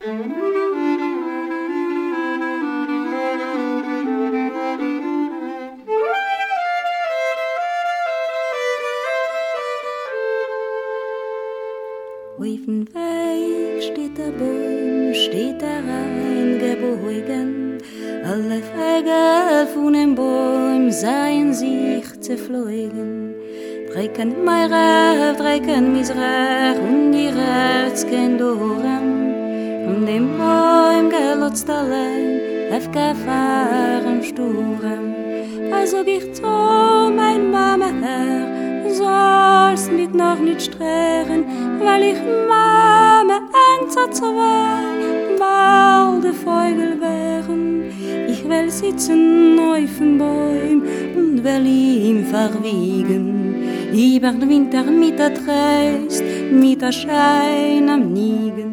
Auf dem Weg steht der Baum, steht der Rhein gebogen. Alle Vögel von dem Baum seien sich zerflogen. Drecken mein Recht, drecken mis Recht und die Retzken Doren. Und dem Baum gelotzt allein, auf Gefahren Sturm. Also ich zu mein Mama her, sollst mich noch nicht strehren, weil ich Mama Angst zwei, bald die Vögel wären. Ich will sitzen auf dem Baum und will ihm verwiegen, über den Winter mit der Trost, mit der Schein am Nigen.